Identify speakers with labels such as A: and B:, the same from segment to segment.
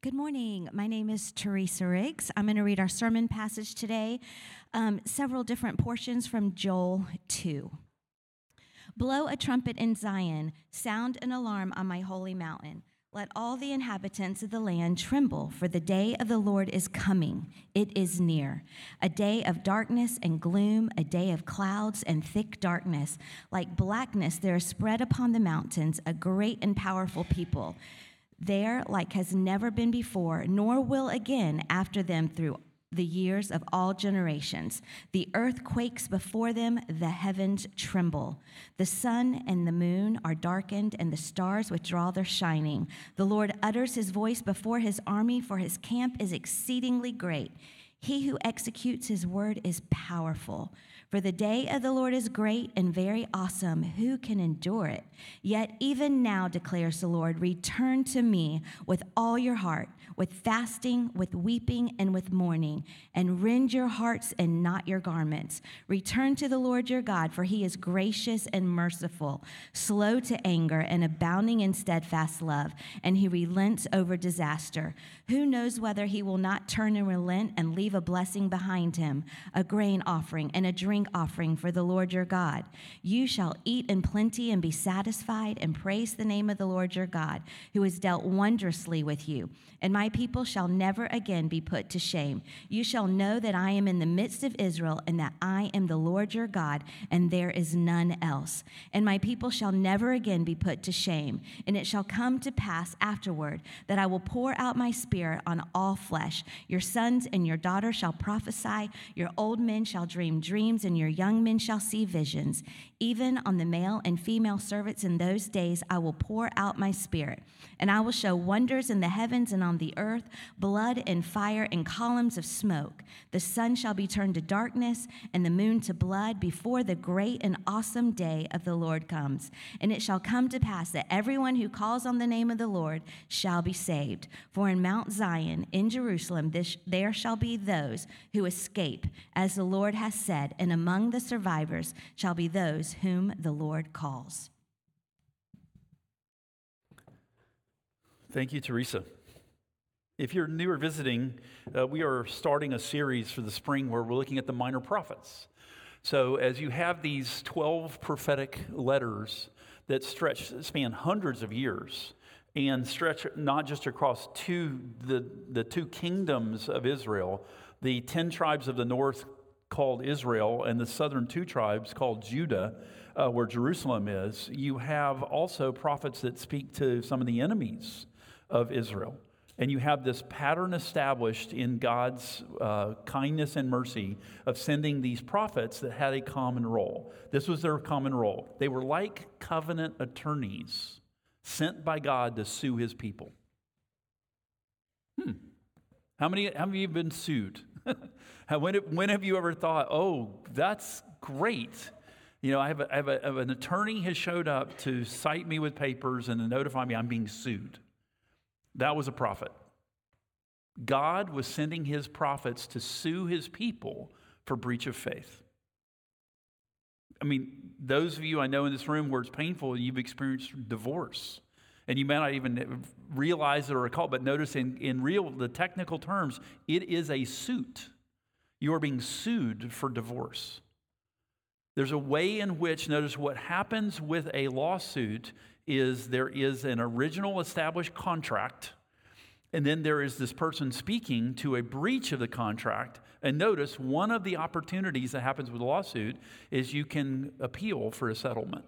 A: Good morning. My name is Teresa Riggs. I'm going to read our sermon passage today, several different portions from Joel 2. Blow a trumpet in Zion, sound an alarm on my holy mountain. Let all the inhabitants of the land tremble, for the day of the Lord is coming. It is near. A day of darkness and gloom, a day of clouds and thick darkness. Like blackness there is spread upon the mountains a great and powerful people. There, like has never been before, nor will again after them through the years of all generations. The earth quakes before them, the heavens tremble. The sun and the moon are darkened, and the stars withdraw their shining. The Lord utters his voice before his army, for his camp is exceedingly great. He who executes his word is powerful. For the day of the Lord is great and very awesome. Who can endure it? Yet even now, declares the Lord, return to me with all your heart, with fasting, with weeping, and with mourning, and rend your hearts and not your garments. Return to the Lord your God, for he is gracious and merciful, slow to anger and abounding in steadfast love, and he relents over disaster. Who knows whether he will not turn and relent and leave a blessing behind him, a grain offering and a drink offering for the Lord your God. You shall eat in plenty and be satisfied, and praise the name of the Lord your God, who has dealt wondrously with you. And my people shall never again be put to shame. You shall know that I am in the midst of Israel, and that I am the Lord your God, and there is none else. And my people shall never again be put to shame. And it shall come to pass afterward that I will pour out my spirit on all flesh. Your sons and your daughters shall prophesy, your old men shall dream dreams, and your young men shall see visions. Even on the male and female servants in those days I will pour out my spirit, and I will show wonders in the heavens and on the earth, blood and fire and columns of smoke. The sun shall be turned to darkness and the moon to blood before the great and awesome day of the Lord comes. And it shall come to pass that everyone who calls on the name of the Lord shall be saved. For in Mount Zion, in Jerusalem, there shall be those who escape, as the Lord has said, and among the survivors shall be those whom the Lord calls.
B: Thank you, Teresa. If you're new or visiting, we are starting a series for the spring where we're looking at the minor prophets. So as you have these 12 prophetic letters that span hundreds of years and stretch not just across the two kingdoms of Israel, the 10 tribes of the north called Israel and the southern 2 tribes called Judah, where Jerusalem is, you have also prophets that speak to some of the enemies of Israel. And you have this pattern established in God's kindness and mercy of sending these prophets that had a common role. This was their common role. They were like covenant attorneys sent by God to sue his people. How many of you have been sued? When have you ever thought, oh, that's great? You know, I have an attorney has showed up to cite me with papers and to notify me I'm being sued. That was a prophet. God was sending his prophets to sue his people for breach of faith. I mean, those of you I know in this room where it's painful, you've experienced divorce. And you may not even realize it or recall, but notice in the technical terms, it is a suit. You are being sued for divorce. There's a way in which, notice what happens with a lawsuit is there is an original established contract, and then there is this person speaking to a breach of the contract. And notice one of the opportunities that happens with a lawsuit is you can appeal for a settlement.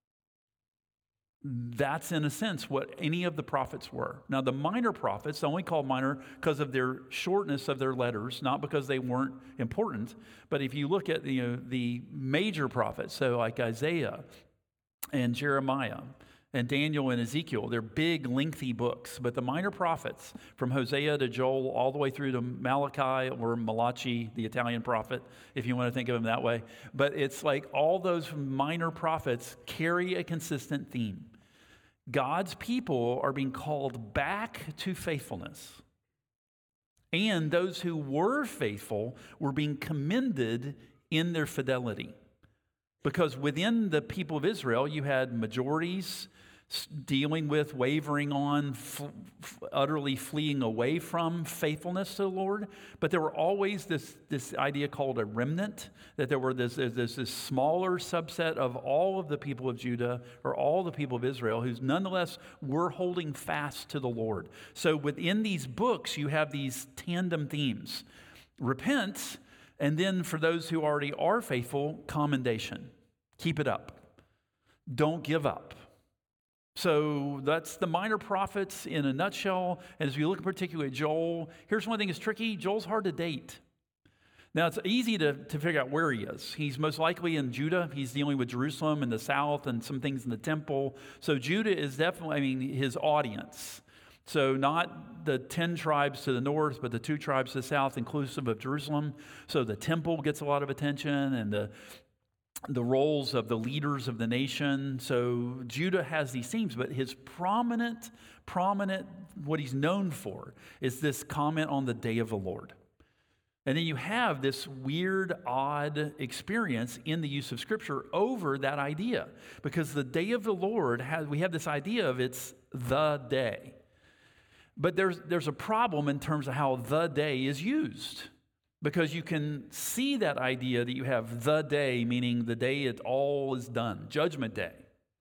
B: That's, in a sense, what any of the prophets were. Now, the minor prophets, only called minor because of their shortness of their letters, not because they weren't important. But if you look at the major prophets, so like Isaiah and Jeremiah and Daniel and Ezekiel, they're big, lengthy books. But the minor prophets, from Hosea to Joel, all the way through to Malachi or Malachi, the Italian prophet, if you want to think of him that way. But it's like all those minor prophets carry a consistent theme. God's people are being called back to faithfulness. And those who were faithful were being commended in their fidelity. Because within the people of Israel, you had majorities, dealing with, wavering on, utterly fleeing away from faithfulness to the Lord. But there were always this idea called a remnant, that there were this smaller subset of all of the people of Judah or all the people of Israel who nonetheless were holding fast to the Lord. So within these books, you have these tandem themes. Repent, and then for those who already are faithful, commendation. Keep it up. Don't give up. So that's the minor prophets in a nutshell. And as we look particularly at Joel, here's one thing that's tricky. Joel's hard to date. Now, it's easy to figure out where he is. He's most likely in Judah. He's dealing with Jerusalem in the south and some things in the temple. So Judah is definitely, his audience. So not the 10 tribes to the north, but the 2 tribes to the south, inclusive of Jerusalem. So the temple gets a lot of attention, and the roles of the leaders of the nation. So Judah has these themes, but his prominent, what he's known for is this comment on the day of the Lord. And then you have this weird, odd experience in the use of Scripture over that idea. Because the day of the Lord, we have this idea of it's the day. But there's a problem in terms of how the day is used. Because you can see that idea that you have the day, meaning the day it all is done, Judgment Day.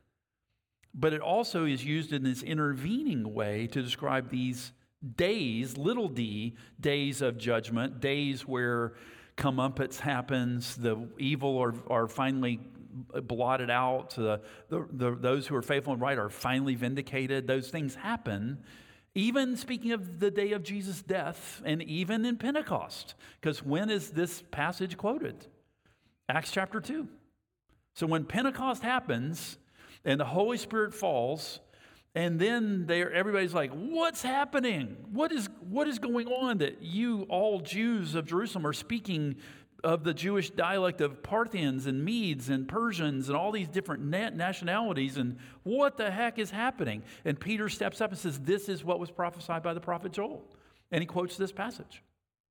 B: But it also is used in this intervening way to describe these days, little d, days of judgment, days where comeuppance happens, the evil are finally blotted out, those who are faithful and right are finally vindicated. Those things happen. Even speaking of the day of Jesus' death, and even in Pentecost. Because when is this passage quoted? Acts chapter 2. So when Pentecost happens, and the Holy Spirit falls, and then everybody's like, what's happening? What is going on that you, all Jews of Jerusalem, are speaking of the Jewish dialect of Parthians and Medes and Persians and all these different nationalities, and what the heck is happening? And Peter steps up and says, this is what was prophesied by the prophet Joel. And he quotes this passage.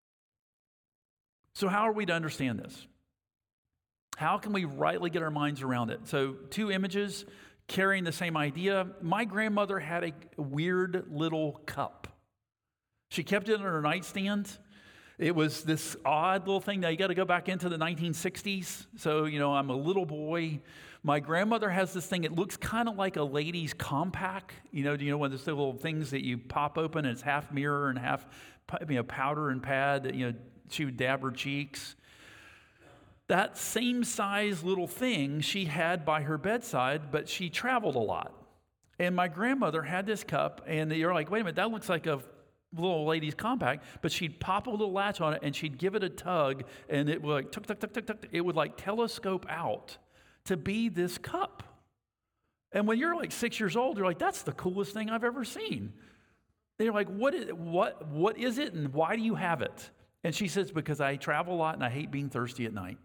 B: So how are we to understand this? How can we rightly get our minds around it? So 2 images carrying the same idea. My grandmother had a weird little cup. She kept it on her nightstand. It was this odd little thing. Now, you got to go back into the 1960s. So, I'm a little boy. My grandmother has this thing. It looks kind of like a lady's compact. Do you know one of those little things that you pop open and it's half mirror and half powder and pad that, she would dab her cheeks. That same size little thing she had by her bedside, but she traveled a lot. And my grandmother had this cup, and you're like, wait a minute, that looks like a little lady's compact, but she'd pop a little latch on it and she'd give it a tug, and it would like tuck, tuck, tuck, tuck, tuck. It would like telescope out to be this cup. And when you're like 6 years old, you're like, that's the coolest thing I've ever seen. And you're like, what is it, and why do you have it? And she says, because I travel a lot and I hate being thirsty at night.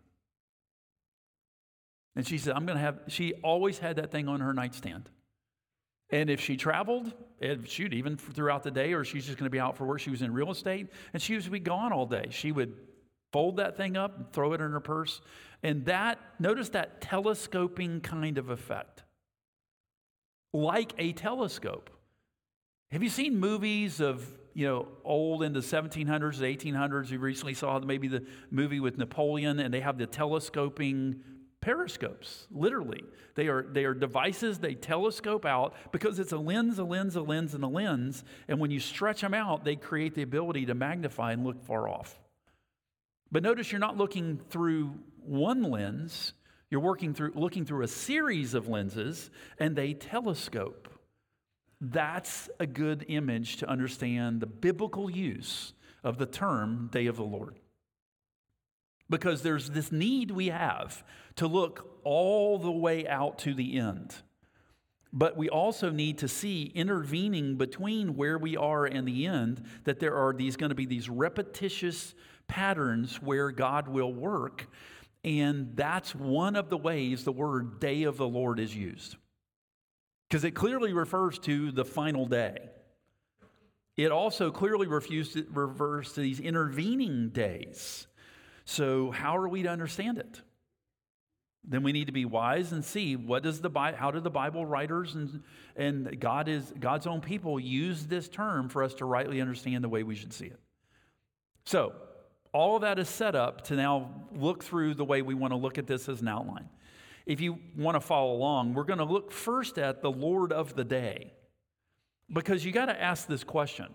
B: And she said, she always had that thing on her nightstand. And if she traveled, even throughout the day, or she's just going to be out for work, she was in real estate, and she was be gone all day. She would fold that thing up and throw it in her purse. And notice that telescoping kind of effect. Like a telescope. Have you seen movies of, old in the 1700s, 1800s? We recently saw maybe the movie with Napoleon, and they have the telescoping periscopes, literally. They are devices, they telescope out because it's a lens, and a lens. And when you stretch them out, they create the ability to magnify and look far off. But notice you're not looking through one lens. You're looking through a series of lenses, and they telescope. That's a good image to understand the biblical use of the term Day of the Lord. Because there's this need we have to look all the way out to the end. But we also need to see intervening between where we are and the end, that there are going to be these repetitious patterns where God will work. And that's one of the ways the word Day of the Lord is used. Because it clearly refers to the final day. It also clearly refers to these intervening days. So how are we to understand it? then we need to be wise and see how do the Bible writers and God's own people use this term for us to rightly understand the way we should see it. So all of that is set up to now look through the way we want to look at this as an outline. If you want to follow along, we're going to look first at the Lord of the day, because you got to ask this question.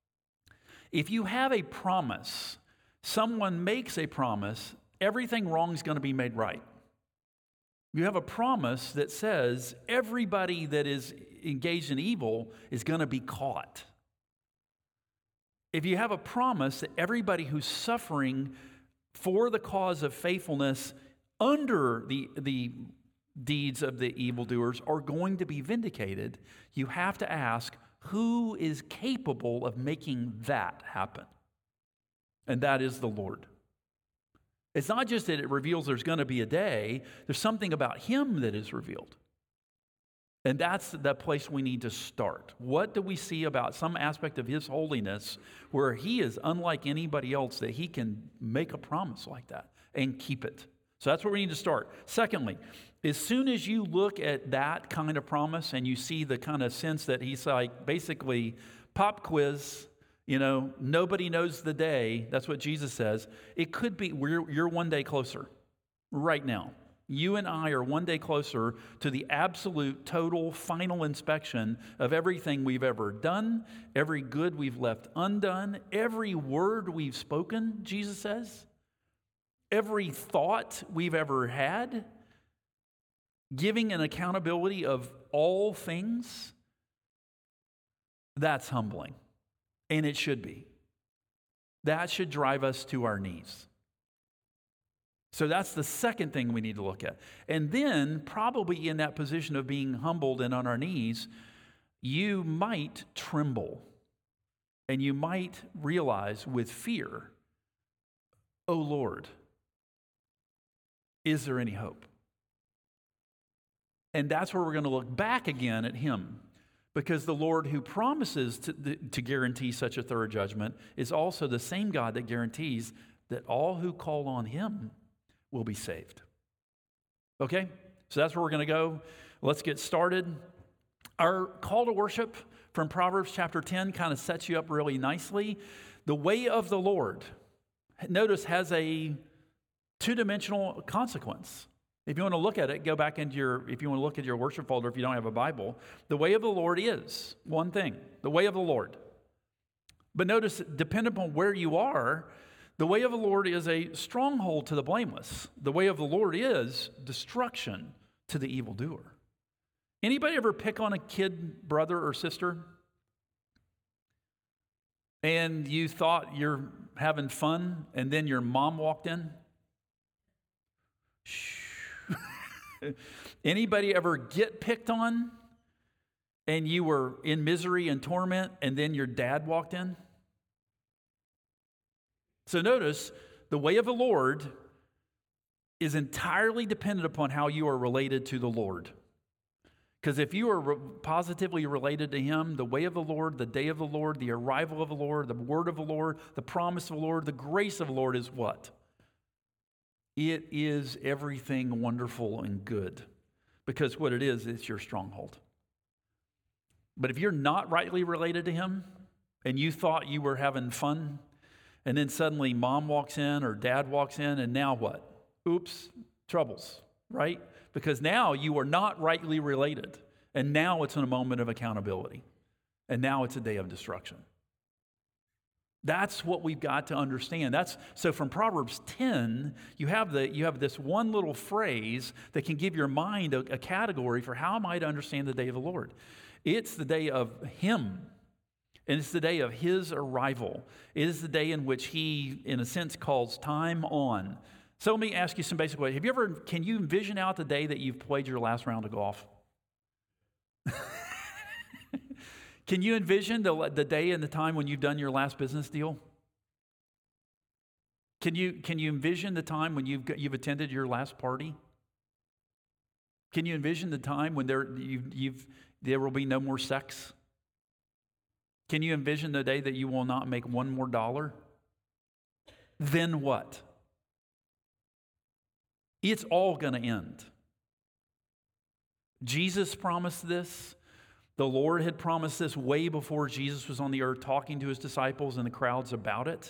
B: If you have a promise, someone makes a promise, everything wrong is going to be made right. You have a promise that says everybody that is engaged in evil is going to be caught. If you have a promise that everybody who's suffering for the cause of faithfulness under the deeds of the evildoers are going to be vindicated, you have to ask, who is capable of making that happen? And that is the Lord. It's not just that it reveals there's going to be a day, there's something about Him that is revealed. And that's the place we need to start. What do we see about some aspect of His holiness where He is unlike anybody else, that He can make a promise like that and keep it? So that's where we need to start. Secondly, as soon as you look at that kind of promise and you see the kind of sense that He's like basically pop quiz, nobody knows the day. That's what Jesus says. It could be you're one day closer right now. You and I are one day closer to the absolute, total, final inspection of everything we've ever done, every good we've left undone, every word we've spoken, Jesus says, every thought we've ever had, giving an accountability of all things. That's humbling. And it should be. That should drive us to our knees. So that's the second thing we need to look at. And then, probably in that position of being humbled and on our knees, you might tremble. And you might realize with fear, oh Lord, is there any hope? And that's where we're going to look back again at Him. Because the Lord who promises to guarantee such a thorough judgment is also the same God that guarantees that all who call on Him will be saved. Okay? So that's where we're going to go. Let's get started. Our call to worship from Proverbs chapter 10 kind of sets you up really nicely. The way of the Lord, notice, has a two-dimensional consequence. If you want to look at it, go back into if you want to look at your worship folder, if you don't have a Bible, the way of the Lord is one thing, the way of the Lord. But notice, depending upon where you are, the way of the Lord is a stronghold to the blameless. The way of the Lord is destruction to the evildoer. Anybody ever pick on a kid, brother or sister, and you thought you're having fun, and then your mom walked in? Shh. Anybody ever get picked on and you were in misery and torment and then your dad walked in? So notice, the way of the Lord is entirely dependent upon how you are related to the Lord. Because if you are positively related to Him, the way of the Lord, the day of the Lord, the arrival of the Lord, the word of the Lord, the promise of the Lord, the grace of the Lord is what? It is everything wonderful and good, because what it is, it's your stronghold. But if you're not rightly related to Him and you thought you were having fun, and then suddenly mom walks in or dad walks in, and now what? Oops, troubles, right? Because now you are not rightly related, and now it's in a moment of accountability, and now it's a day of destruction. That's what we've got to understand. So from Proverbs 10, you have this one little phrase that can give your mind a category for how am I to understand the day of the Lord. It's the day of Him, and it's the day of His arrival. It is the day in which He, in a sense, calls time on. So let me ask you some basic questions. Can you envision out the day that you've played your last round of golf? Can you envision the day and the time when you've done your last business deal? Can you envision the time when you've attended your last party? Can you envision the time when there will be no more sex? Can you envision the day that you will not make one more dollar? Then what? It's all going to end. Jesus promised this. The Lord had promised this way before Jesus was on the earth talking to his disciples and the crowds about it.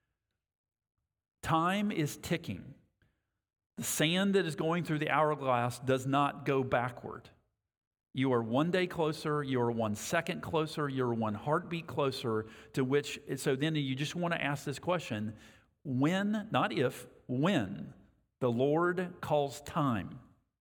B: Time is ticking. The sand that is going through the hourglass does not go backward. You are one day closer, you are 1 second closer, you're 1 heartbeat closer to which, so then you just want to ask this question, when, not if, when the Lord calls time,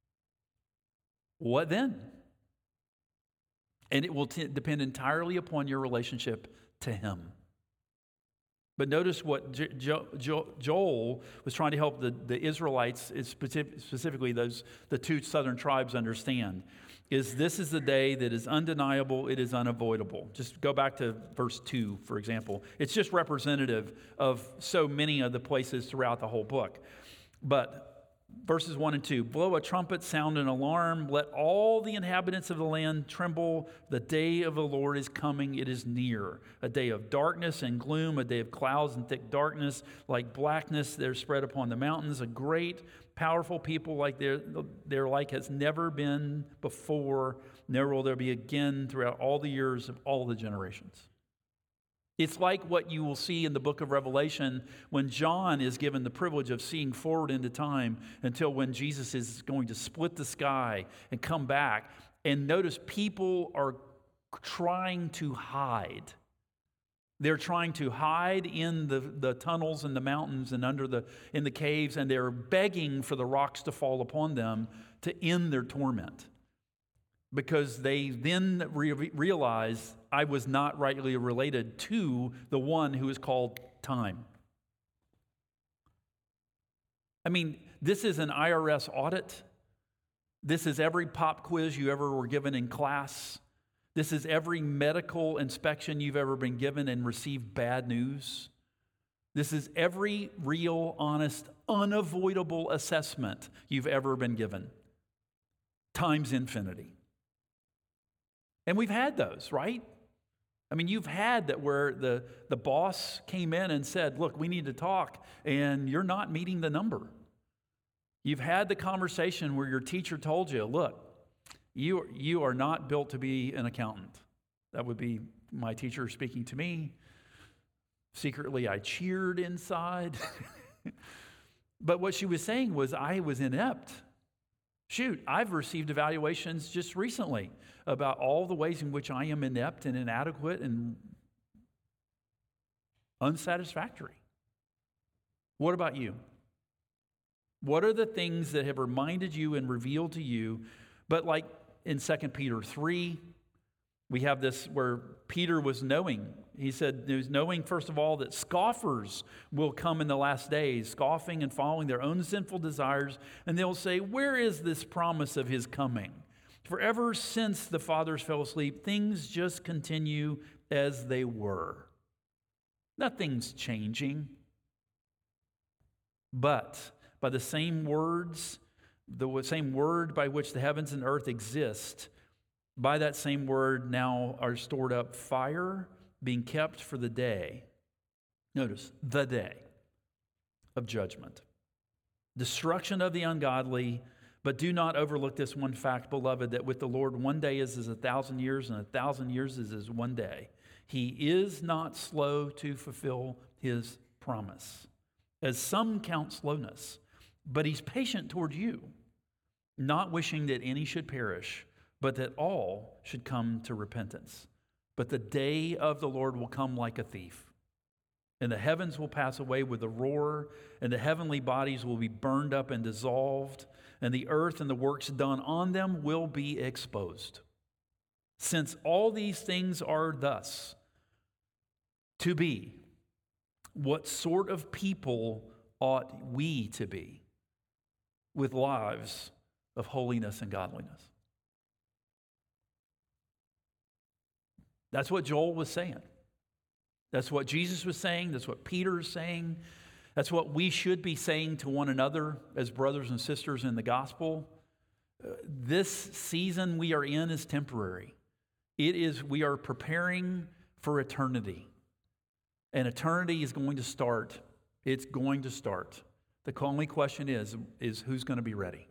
B: what then? And it will depend entirely upon your relationship to him. But notice what Joel was trying to help the Israelites, specifically the 2 southern tribes, understand, is this is the day that is undeniable, it is unavoidable. Just go back to verse 2, for example. It's just representative of so many of the places throughout the whole book. But verses 1 and 2, blow a trumpet, sound an alarm, let all the inhabitants of the land tremble. The day of the Lord is coming, it is near. A day of darkness and gloom, a day of clouds and thick darkness, like blackness that are spread upon the mountains. A great, powerful people like their like has never been before, nor will there be again throughout all the years of all the generations. It's like what you will see in the book of Revelation when John is given the privilege of seeing forward into time until when Jesus is going to split the sky and come back. And notice people are trying to hide. They're trying to hide in the tunnels and the mountains and in the caves, and they're begging for the rocks to fall upon them to end their torment. Because they then realize I was not rightly related to the one who is called time. I mean, this is an IRS audit. This is every pop quiz you ever were given in class. This is every medical inspection you've ever been given and received bad news. This is every real, honest, unavoidable assessment you've ever been given, times infinity. And we've had those, right? I mean, you've had that where the boss came in and said, look, we need to talk, and you're not meeting the number. You've had the conversation where your teacher told you, look, you are not built to be an accountant. That would be my teacher speaking to me. Secretly, I cheered inside. But what she was saying was I was inept. Shoot, I've received evaluations just recently about all the ways in which I am inept and inadequate and unsatisfactory. What about you? What are the things that have reminded you and revealed to you? But like in 2 Peter 3, we have this where Peter was knowing. He said he was knowing, first of all, that scoffers will come in the last days, scoffing and following their own sinful desires, and they'll say, where is this promise of his coming? For ever since the fathers fell asleep, things just continue as they were. Nothing's changing. But by the same words, the same word by which the heavens and earth exist, by that same word now are stored up fire, being kept for the day. Notice, the day of judgment. Destruction of the ungodly. But do not overlook this one fact, beloved, that with the Lord 1 day is as 1,000 years, and 1,000 years is as 1 day. He is not slow to fulfill his promise, as some count slowness, but he's patient toward you, not wishing that any should perish, but that all should come to repentance. But the day of the Lord will come like a thief, and the heavens will pass away with a roar, and the heavenly bodies will be burned up and dissolved, and the earth and the works done on them will be exposed. Since all these things are thus to be, what sort of people ought we to be with lives of holiness and godliness? That's what Joel was saying. That's what Jesus was saying. That's what Peter is saying. That's what we should be saying to one another as brothers and sisters in the gospel. This season we are in is temporary. We are preparing for eternity. And eternity is going to start. It's going to start The only question is who's going to be ready?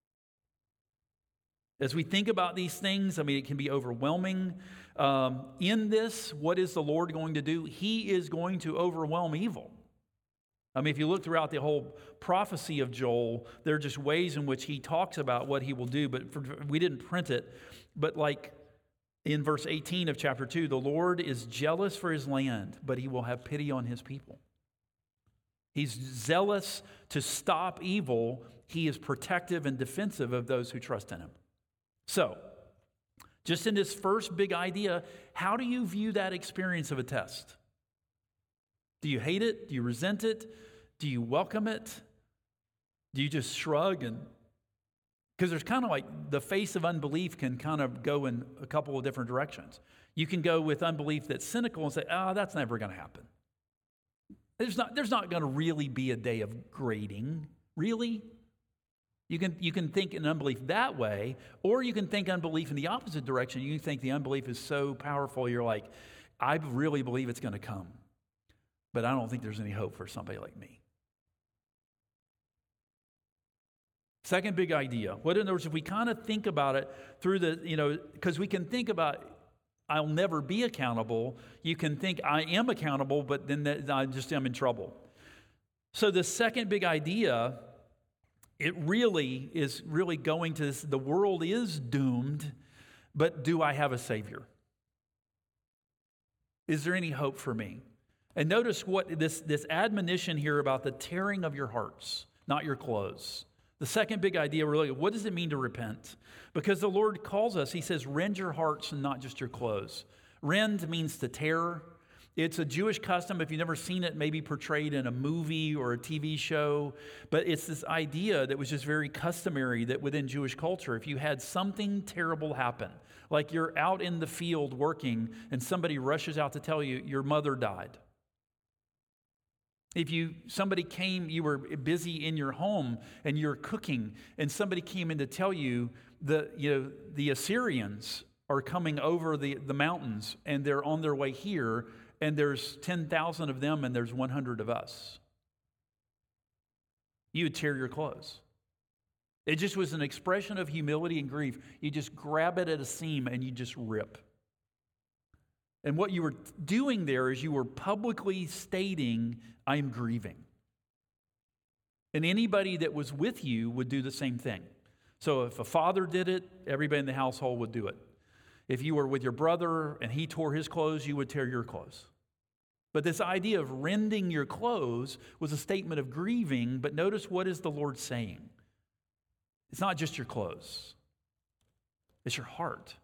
B: As we think about these things, I mean, it can be overwhelming. In this, what is the Lord going to do? He is going to overwhelm evil. I mean, if you look throughout the whole prophecy of Joel, there are just ways in which he talks about what he will do, but we didn't print it. But like in verse 18 of chapter 2, the Lord is jealous for his land, but he will have pity on his people. He's zealous to stop evil. He is protective and defensive of those who trust in him. So, just in this first big idea, how do you view that experience of a test? Do you hate it? Do you resent it? Do you welcome it? Do you just shrug? Because there's kind of like the face of unbelief can kind of go in a couple of different directions. You can go with unbelief that's cynical and say, that's never going to happen. There's not going to really be a day of grading, really. You can think in unbelief that way, or you can think unbelief in the opposite direction. You can think the unbelief is so powerful, you're like, I really believe it's going to come, but I don't think there's any hope for somebody like me. Second big idea. What in other words, if we kind of think about it through because we can think about I'll never be accountable. You can think I am accountable, but then I'm in trouble. So the second big idea, it really is going to this, the world is doomed, but do I have a Savior? Is there any hope for me? And notice what this admonition here about the tearing of your hearts, not your clothes. The second big idea, really, what does it mean to repent? Because the Lord calls us, he says, rend your hearts and not just your clothes. Rend means to tear. It's a Jewish custom, if you've never seen it, maybe portrayed in a movie or a TV show. But it's this idea that was just very customary that within Jewish culture, if you had something terrible happen, like you're out in the field working and somebody rushes out to tell you your mother died. If somebody came, you were busy in your home and you're cooking, and somebody came in to tell you the Assyrians are coming over the mountains and they're on their way here, and there's 10,000 of them and there's 100 of us, you would tear your clothes. It just was an expression of humility and grief. You just grab it at a seam and you just rip. And what you were doing there is you were publicly stating, I'm grieving. And anybody that was with you would do the same thing. So if a father did it, everybody in the household would do it. If you were with your brother and he tore his clothes, you would tear your clothes. But this idea of rending your clothes was a statement of grieving, but notice what is the Lord saying? It's not just your clothes. It's your heart.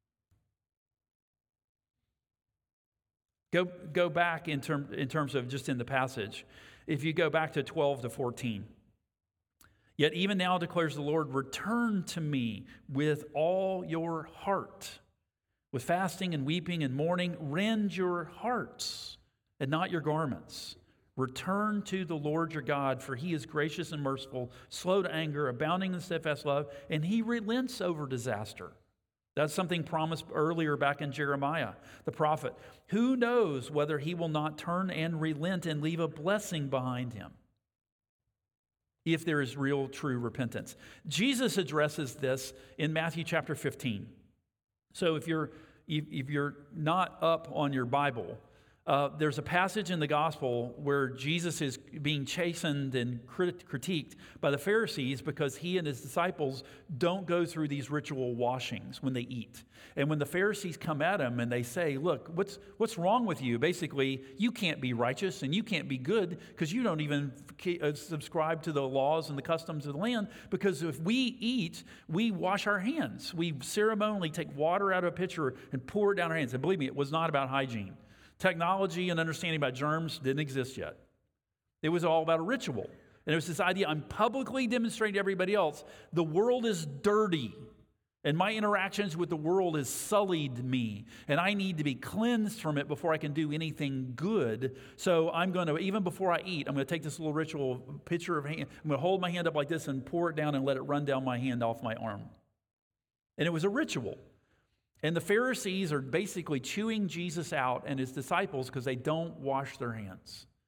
B: Go back in terms of just in the passage. If you go back to 12 to 14. Yet even now declares the Lord, return to me with all your heart. With fasting and weeping and mourning, rend your hearts and not your garments. Return to the Lord your God, for he is gracious and merciful, slow to anger, abounding in steadfast love, and he relents over disaster. That's something promised earlier back in Jeremiah, the prophet. Who knows whether he will not turn and relent and leave a blessing behind him, if there is real, true repentance. Jesus addresses this in Matthew chapter 15. So if you're not up on your Bible, there's a passage in the gospel where Jesus is being chastened and critiqued by the Pharisees because he and his disciples don't go through these ritual washings when they eat. And when the Pharisees come at him and they say, look, what's wrong with you? Basically, you can't be righteous and you can't be good because you don't even subscribe to the laws and the customs of the land, because if we eat, we wash our hands. We ceremonially take water out of a pitcher and pour it down our hands. And believe me, it was not about hygiene. Technology and understanding about germs didn't exist yet. It was all about a ritual. And it was this idea, I'm publicly demonstrating to everybody else, the world is dirty, and my interactions with the world has sullied me, and I need to be cleansed from it before I can do anything good. So I'm going to, even before I eat, I'm going to take this little ritual pitcher of hand, I'm going to hold my hand up like this and pour it down and let it run down my hand off my arm. And it was a ritual. And the Pharisees are basically chewing Jesus out and his disciples because they don't wash their hands.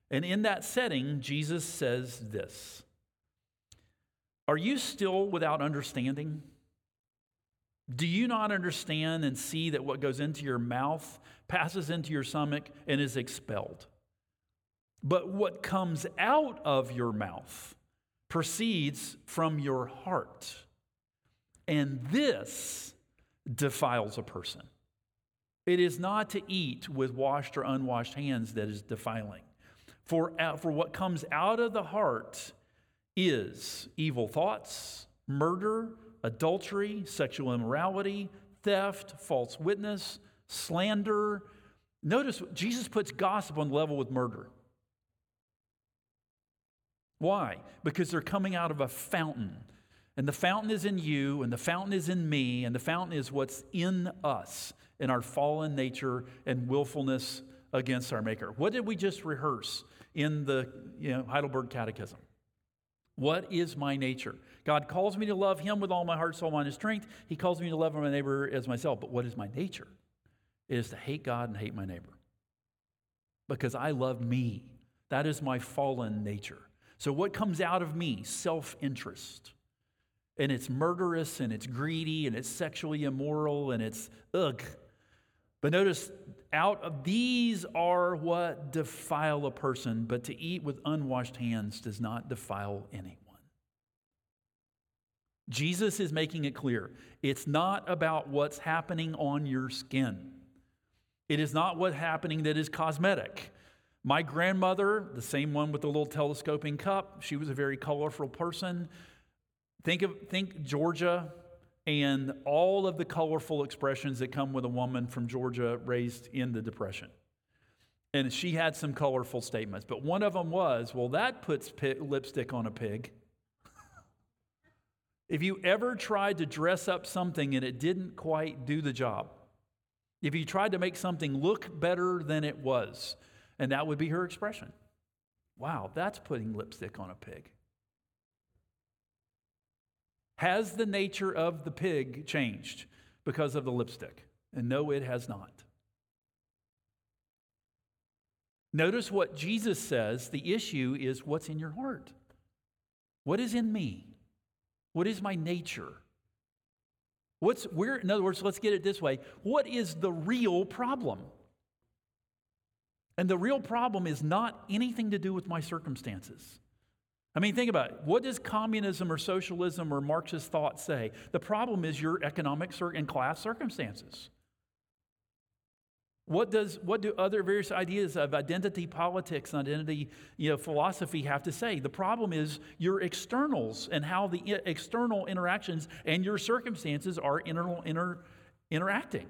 B: And in that setting, Jesus says this: are you still without understanding? Do you not understand and see that what goes into your mouth passes into your stomach and is expelled? But what comes out of your mouth proceeds from your heart, and this defiles a person. It is not to eat with washed or unwashed hands that is defiling. For what comes out of the heart is evil thoughts, murder, adultery, sexual immorality, theft, false witness, slander. Notice Jesus puts gossip on level with murder. Why? Because they're coming out of a fountain. And the fountain is in you, and the fountain is in me, and the fountain is what's in us, in our fallen nature and willfulness against our Maker. What did we just rehearse in the Heidelberg Catechism? What is my nature? God calls me to love him with all my heart, soul, mind, and strength. He calls me to love my neighbor as myself. But what is my nature? It is to hate God and hate my neighbor. Because I love me. That is my fallen nature. So what comes out of me? Self-interest. And it's murderous, and it's greedy, and it's sexually immoral, and it's ugh. But notice, out of these are what defile a person, but to eat with unwashed hands does not defile anyone. Jesus is making it clear. It's not about what's happening on your skin. It is not what's happening that is cosmetic. My grandmother, the same one with the little telescoping cup, she was a very colorful person. Think Georgia and all of the colorful expressions that come with a woman from Georgia raised in the Depression. And she had some colorful statements, but one of them was, well, that puts lipstick on a pig. If you ever tried to dress up something and it didn't quite do the job, if you tried to make something look better than it was, and that would be her expression. Wow, that's putting lipstick on a pig. Has the nature of the pig changed because of the lipstick? And no, it has not. Notice what Jesus says. The issue is what's in your heart. What is in me? What is my nature? In other words, let's get it this way. What is the real problem? And the real problem is not anything to do with my circumstances. I mean, think about it. What does communism or socialism or Marxist thought say? The problem is your economic and class circumstances. What do other various ideas of identity politics and identity philosophy have to say? The problem is your externals and how the external interactions and your circumstances are interacting.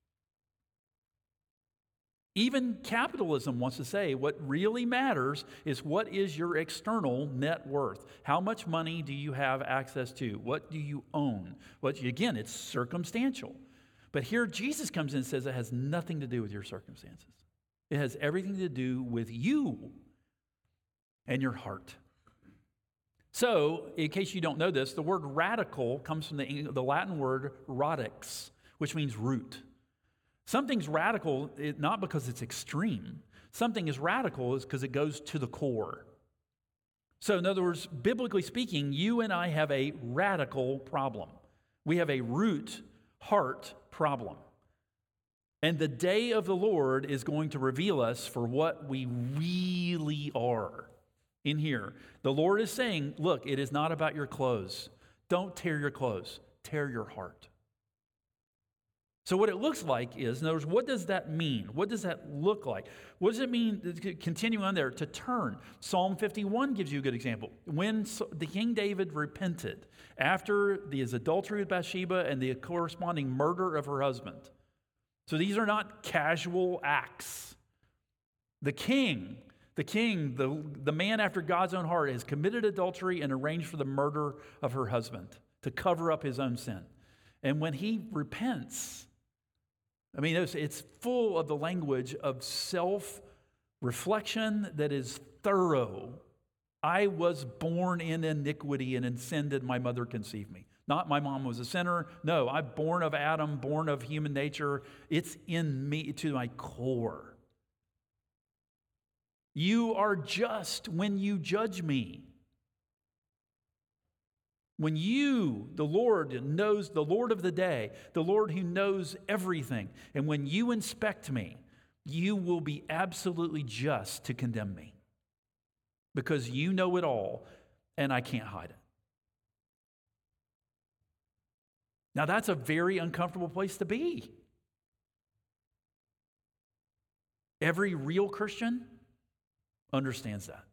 B: Even capitalism wants to say what really matters is what is your external net worth? How much money do you have access to? What do you own? Again, it's circumstantial. But here Jesus comes in and says it has nothing to do with your circumstances. It has everything to do with you and your heart. So, in case you don't know this, the word radical comes from the Latin word radix, which means root. Something's radical not because it's extreme. Something is radical is because it goes to the core. So in other words, biblically speaking, you and I have a radical problem. We have a root heart problem. And the day of the Lord is going to reveal us for what we really are in here. The Lord is saying, look, it is not about your clothes. Don't tear your clothes. Tear your heart. So what it looks like is, in other words, what does that mean? What does that look like? What does it mean, continue on there, to turn? Psalm 51 gives you a good example. When the King David repented after his adultery with Bathsheba and the corresponding murder of her husband. So these are not casual acts. The king, the man after God's own heart, has committed adultery and arranged for the murder of her husband to cover up his own sin. And when he repents, I mean, it's full of the language of self-reflection that is thorough. I was born in iniquity, and in sin did my mother conceive me. Not my mom was a sinner. No, I'm born of Adam, born of human nature. It's in me to my core. You are just when you judge me. When you, the Lord, knows, the Lord of the day, the Lord who knows everything, and when you inspect me, you will be absolutely just to condemn me. Because you know it all, and I can't hide it. Now, that's a very uncomfortable place to be. Every real Christian understands that.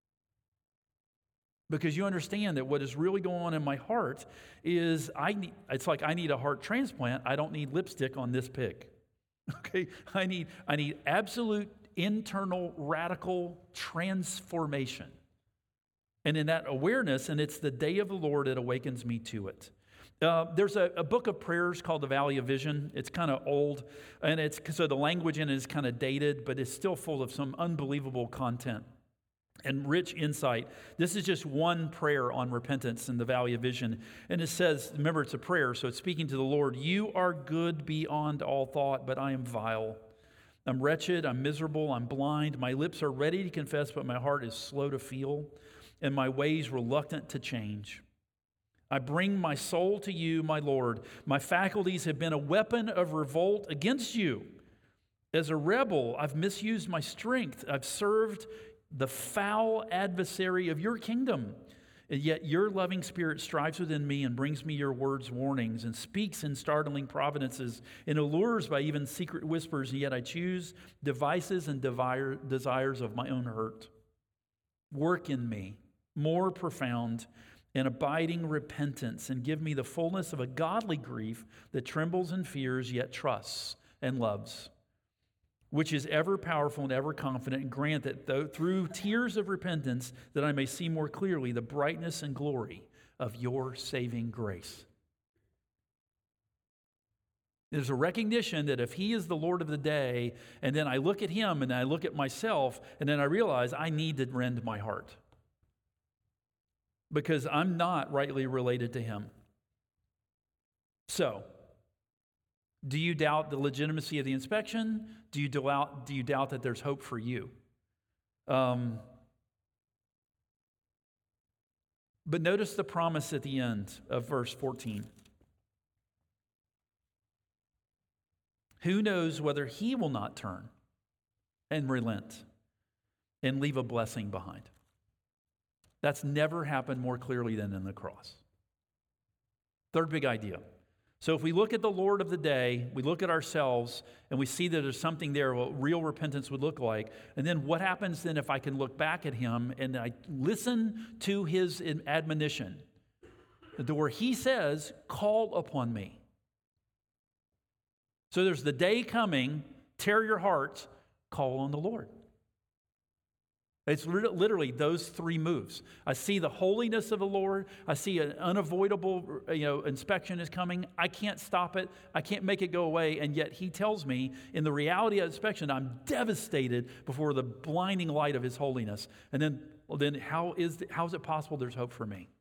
B: Because you understand that what is really going on in my heart is it's like I need a heart transplant. I don't need lipstick on this pig. Okay? I need absolute internal radical transformation. And in that awareness, and it's the day of the Lord, it awakens me to it. There's a book of prayers called the Valley of Vision. It's kind of old, and so the language in it is kind of dated, but it's still full of some unbelievable content and rich insight. This is just one prayer on repentance in the Valley of Vision. And it says, remember, it's a prayer, so it's speaking to the Lord. You are good beyond all thought, but I am vile. I'm wretched, I'm miserable, I'm blind. My lips are ready to confess, but my heart is slow to feel, and my ways reluctant to change. I bring my soul to you, my Lord. My faculties have been a weapon of revolt against you. As a rebel, I've misused my strength. I've served the foul adversary of your kingdom. And yet your loving spirit strives within me and brings me your words, warnings, and speaks in startling providences and allures by even secret whispers. And yet I choose devices and desires of my own hurt. Work in me more profound and abiding repentance, and give me the fullness of a godly grief that trembles and fears, yet trusts and loves, which is ever powerful and ever confident, and grant that through tears of repentance that I may see more clearly the brightness and glory of your saving grace. There's a recognition that if he is the Lord of the day, and then I look at him and I look at myself, and then I realize I need to rend my heart because I'm not rightly related to him. So, do you doubt the legitimacy of the inspection? Do you doubt that there's hope for you? But notice the promise at the end of verse 14. Who knows whether he will not turn and relent and leave a blessing behind? That's never happened more clearly than in the cross. Third big idea. So if we look at the Lord of the day, we look at ourselves, and we see that there's something there, what real repentance would look like. And then what happens then if I can look back at him and I listen to his admonition, where he says, call upon me. So there's the day coming, tear your heart, call on the Lord. It's literally those three moves. I see the holiness of the Lord. I see an unavoidable, inspection is coming. I can't stop it. I can't make it go away. And yet he tells me in the reality of inspection, I'm devastated before the blinding light of his holiness. And then how is it possible there's hope for me?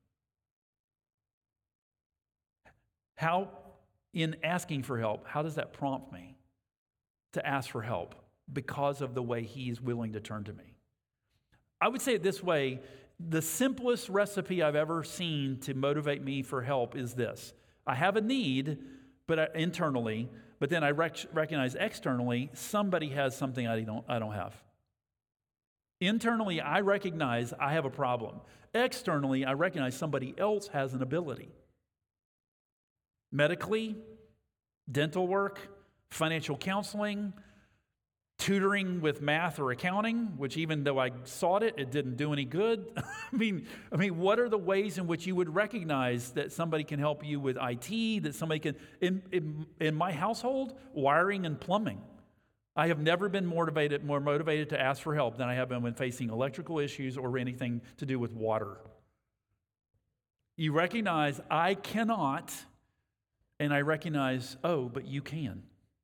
B: How, in asking for help, how does that prompt me to ask for help? Because of the way he is willing to turn to me. I would say it this way, the simplest recipe I've ever seen to motivate me for help is this. I have a need internally, but then I recognize externally somebody has something I don't have. Internally, I recognize I have a problem. Externally, I recognize somebody else has an ability. Medically, dental work, financial counseling, tutoring with math or accounting, which even though I sought it, it didn't do any good. I mean, what are the ways in which you would recognize that somebody can help you with IT, that somebody can, in my household, wiring and plumbing. I have never been more motivated to ask for help than I have been when facing electrical issues or anything to do with water. You recognize I cannot, and I recognize, but you can.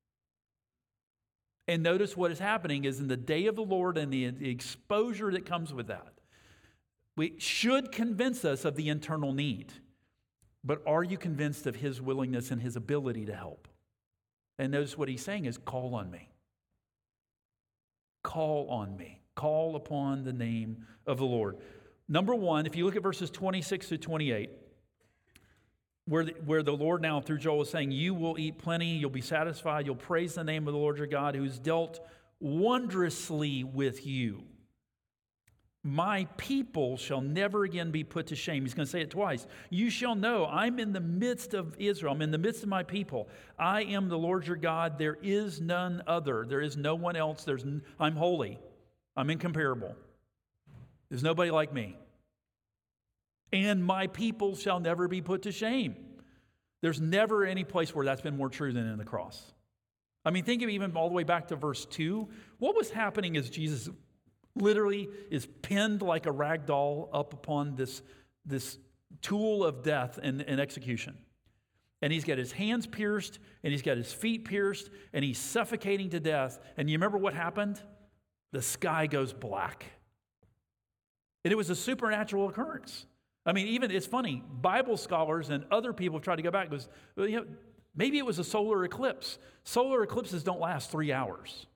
B: And notice what is happening is in the day of the Lord and the exposure that comes with that, we should convince us of the internal need. But are you convinced of his willingness and his ability to help? And notice what he's saying is, call on me. Call on me. Call upon the name of the Lord. Number one, if you look at verses 26 to 28, where the Lord now through Joel is saying, you will eat plenty, you'll be satisfied, you'll praise the name of the Lord your God who's dealt wondrously with you. My people shall never again be put to shame. He's going to say it twice. You shall know I'm in the midst of Israel. I'm in the midst of my people. I am the Lord your God. There is none other. There is no one else. I'm holy. I'm incomparable. There's nobody like me. And my people shall never be put to shame. There's never any place where that's been more true than in the cross. I mean, think of even all the way back to verse 2. What was happening as Jesus literally is pinned like a rag doll up upon this tool of death and execution. And he's got his hands pierced, and he's got his feet pierced, and he's suffocating to death. And you remember what happened? The sky goes black. And it was a supernatural occurrence. I mean, even, it's funny, Bible scholars and other people have tried to go back and goes, well, you know, maybe it was a solar eclipse. Solar eclipses don't last 3 hours.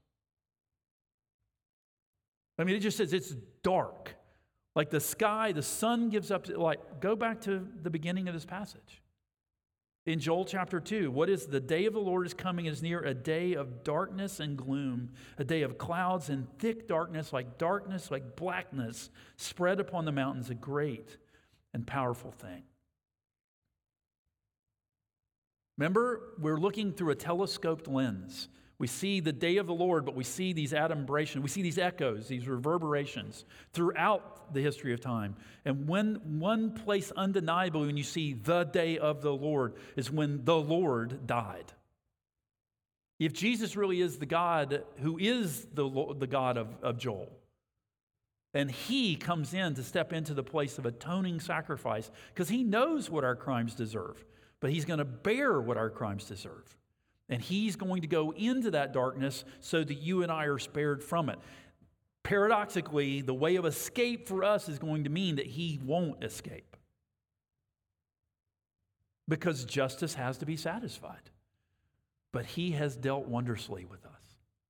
B: I mean, it just says it's dark. Like the sky, the sun gives up, like, go back to the beginning of this passage. In Joel chapter 2, what is the day of the Lord is coming is near, a day of darkness and gloom, a day of clouds and thick darkness, like blackness, spread upon the mountains, a great and powerful thing. Remember, we're looking through a telescoped lens. We see the day of the Lord, but we see these adumbrations, we see these echoes, these reverberations throughout the history of time. And one place undeniably when you see the day of the Lord is when the Lord died. If Jesus really is the God who is the God of Joel, and he comes in to step into the place of atoning sacrifice because he knows what our crimes deserve, but he's going to bear what our crimes deserve. And he's going to go into that darkness so that you and I are spared from it. Paradoxically, the way of escape for us is going to mean that he won't escape. Because justice has to be satisfied. But he has dealt wondrously with us.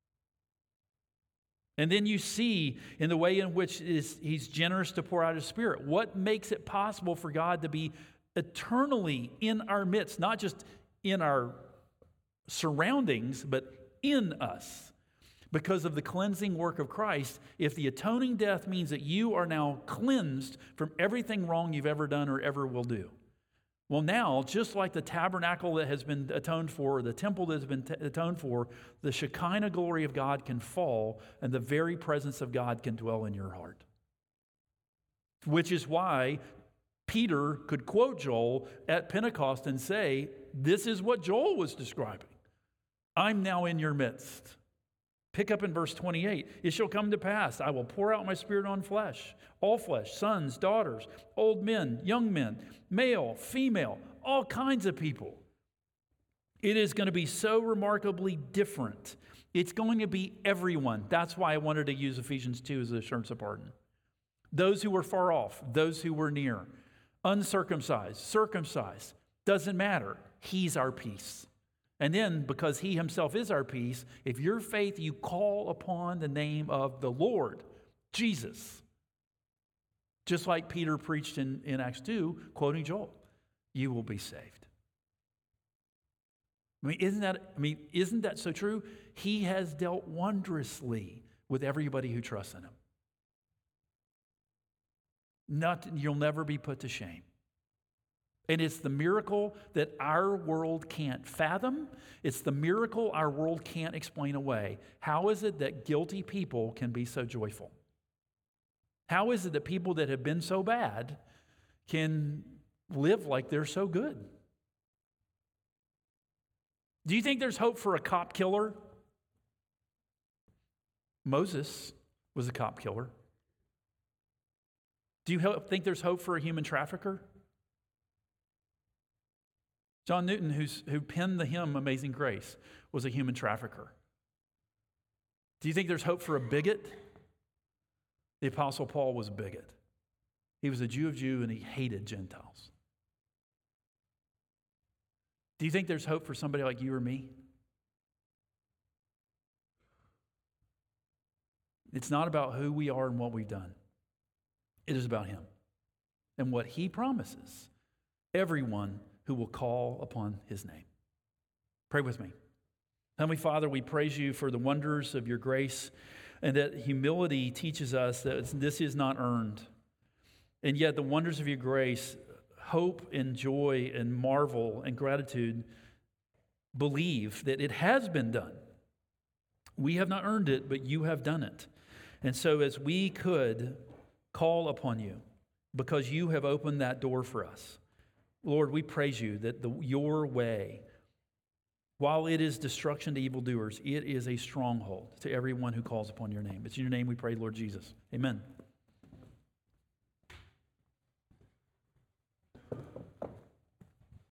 B: And then you see in the way in which he's generous to pour out his Spirit. What makes it possible for God to be eternally in our midst, not just in our surroundings, but in us? Because of the cleansing work of Christ, if the atoning death means that you are now cleansed from everything wrong you've ever done or ever will do. Well, now, just like the tabernacle that has been atoned for, the temple that has been atoned for, the Shekinah glory of God can fall and the very presence of God can dwell in your heart. Which is why Peter could quote Joel at Pentecost and say, this is what Joel was describing. I'm now in your midst. Pick up in verse 28. It shall come to pass, I will pour out my Spirit on flesh, all flesh, sons, daughters, old men, young men, male, female, all kinds of people. It is going to be so remarkably different. It's going to be everyone. That's why I wanted to use Ephesians 2 as the assurance of pardon. Those who were far off, those who were near, uncircumcised, circumcised, doesn't matter. He's our peace. And then, because he himself is our peace, if your faith, you call upon the name of the Lord, Jesus. Just like Peter preached in Acts 2, quoting Joel, you will be saved. Isn't that so true? He has dealt wondrously with everybody who trusts in him. You'll never be put to shame. And it's the miracle that our world can't fathom. It's the miracle our world can't explain away. How is it that guilty people can be so joyful? How is it that people that have been so bad can live like they're so good? Do you think there's hope for a cop killer? Moses was a cop killer. Do you think there's hope for a human trafficker? John Newton, who penned the hymn Amazing Grace, was a human trafficker. Do you think there's hope for a bigot? The Apostle Paul was a bigot. He was a Jew of Jews and he hated Gentiles. Do you think there's hope for somebody like you or me? It's not about who we are and what we've done. It is about him and what he promises everyone who will call upon his name. Pray with me. Heavenly Father, we praise you for the wonders of your grace, and that humility teaches us that this is not earned. And yet the wonders of your grace, hope and joy and marvel and gratitude, believe that it has been done. We have not earned it, but you have done it. And so as we could call upon you, because you have opened that door for us, Lord, we praise you that your way, while it is destruction to evildoers, it is a stronghold to everyone who calls upon your name. It's in your name we pray, Lord Jesus. Amen.